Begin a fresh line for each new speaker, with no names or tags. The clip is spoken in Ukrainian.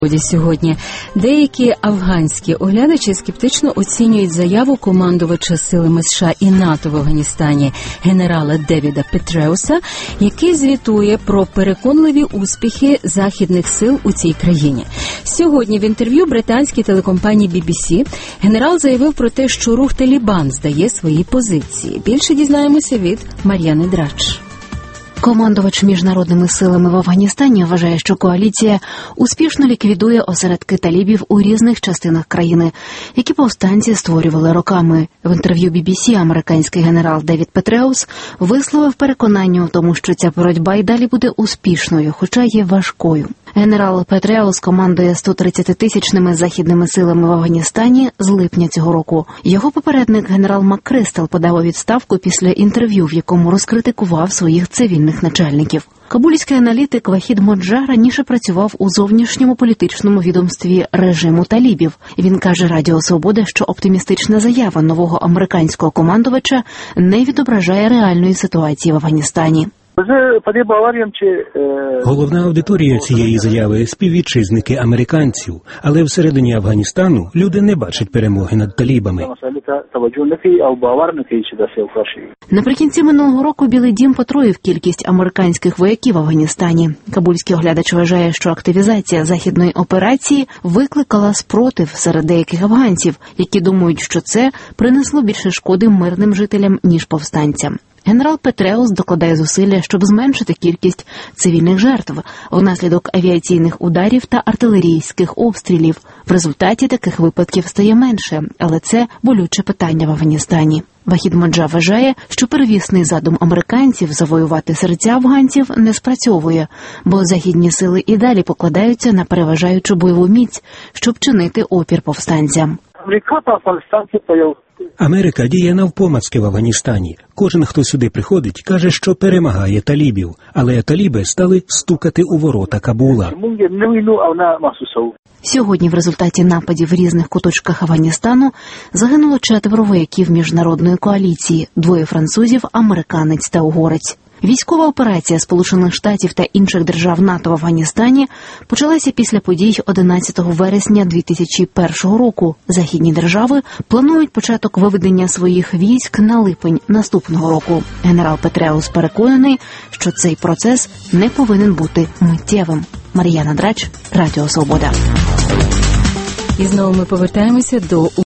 Сьогодні деякі афганські оглядачі скептично оцінюють заяву командувача силами США і НАТО в Афганістані генерала Девіда Петреуса, який звітує про переконливі успіхи західних сил у цій країні. Сьогодні в інтерв'ю британській телекомпанії BBC генерал заявив про те, що рух Талібан здає свої позиції. Більше дізнаємося від Мар'яни Драч.
Командувач міжнародними силами в Афганістані вважає, що коаліція успішно ліквідує осередки талібів у різних частинах країни, які повстанці створювали роками. В інтерв'ю BBC американський генерал Девід Петреус висловив переконання у тому, що ця боротьба й далі буде успішною, хоча є важкою. Генерал Петреус командує 130-тисячними західними силами в Афганістані з липня цього року. Його попередник генерал МакКристал подав у відставку після інтерв'ю, в якому розкритикував своїх цивільних начальників. Кабульський аналітик Вахід Моджа раніше працював у зовнішньому політичному відомстві режиму талібів. Він каже Радіо Свобода, що оптимістична заява нового американського командувача не відображає реальної ситуації в Афганістані.
Головна аудиторія цієї заяви – співвітчизники американців, але всередині Афганістану люди не бачать перемоги над талібами.
Наприкінці минулого року Білий дім потроїв кількість американських вояків в Афганістані. Кабульський оглядач вважає, що активізація західної операції викликала спротив серед деяких афганців, які думають, що це принесло більше шкоди мирним жителям, ніж повстанцям. Генерал Петреус докладає зусилля, щоб зменшити кількість цивільних жертв внаслідок авіаційних ударів та артилерійських обстрілів. В результаті таких випадків стає менше, але це болюче питання в Афганістані. Вахід Моджа вважає, що первісний задум американців завоювати серця афганців не спрацьовує, бо західні сили і далі покладаються на переважаючу бойову міць, щоб чинити опір повстанцям.
Америка діє навпомацьки в Афганістані. Кожен, хто сюди приходить, каже, що перемагає талібів, але таліби стали стукати у ворота Кабула.
Сьогодні в результаті нападів в різних куточках Афганістану загинуло 4 вояків міжнародної коаліції, 2 французів, американець та угорець. Військова операція Сполучених Штатів та інших держав НАТО в Афганістані почалася після подій 11 вересня 2001 року. Західні держави планують початок виведення своїх військ на липень наступного року. Генерал Петреус переконаний, що цей процес не повинен бути миттєвим. Мар'яна Драч, Радіо Свобода.
І знову ми повертаємося до